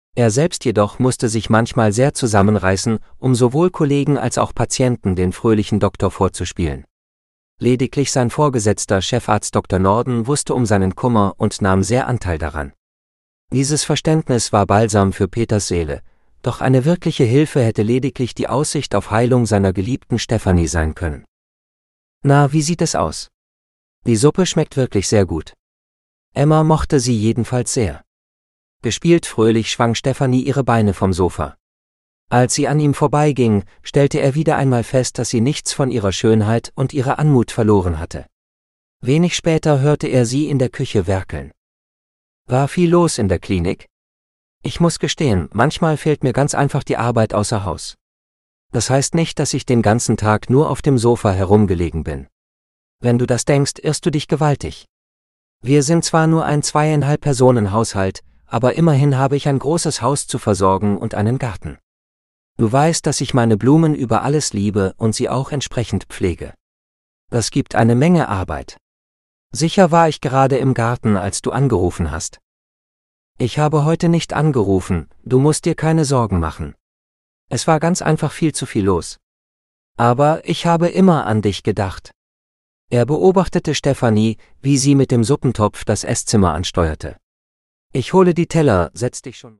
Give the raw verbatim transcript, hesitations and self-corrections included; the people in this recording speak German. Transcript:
Er selbst jedoch musste sich manchmal sehr zusammenreißen, um sowohl Kollegen als auch Patienten den fröhlichen Doktor vorzuspielen. Lediglich sein Vorgesetzter Chefarzt Doktor Norden wusste um seinen Kummer und nahm sehr Anteil daran. Dieses Verständnis war Balsam für Peters Seele, doch eine wirkliche Hilfe hätte lediglich die Aussicht auf Heilung seiner geliebten Stefanie sein können. »Na, wie sieht es aus? Die Suppe schmeckt wirklich sehr gut.« Emma mochte sie jedenfalls sehr. Gespielt fröhlich schwang Stefanie ihre Beine vom Sofa. Als sie an ihm vorbeiging, stellte er wieder einmal fest, dass sie nichts von ihrer Schönheit und ihrer Anmut verloren hatte. Wenig später hörte er sie in der Küche werkeln. »War viel los in der Klinik? Ich muss gestehen, manchmal fehlt mir ganz einfach die Arbeit außer Haus. Das heißt nicht, dass ich den ganzen Tag nur auf dem Sofa herumgelegen bin. Wenn du das denkst, irrst du dich gewaltig. Wir sind zwar nur ein zweieinhalb Personen Haushalt, aber immerhin habe ich ein großes Haus zu versorgen und einen Garten. Du weißt, dass ich meine Blumen über alles liebe und sie auch entsprechend pflege. Das gibt eine Menge Arbeit. Sicher war ich gerade im Garten, als du angerufen hast. Ich habe heute nicht angerufen, du musst dir keine Sorgen machen. Es war ganz einfach viel zu viel los. Aber ich habe immer an dich gedacht.« Er beobachtete Stefanie, wie sie mit dem Suppentopf das Esszimmer ansteuerte. »Ich hole die Teller, setz dich schon.«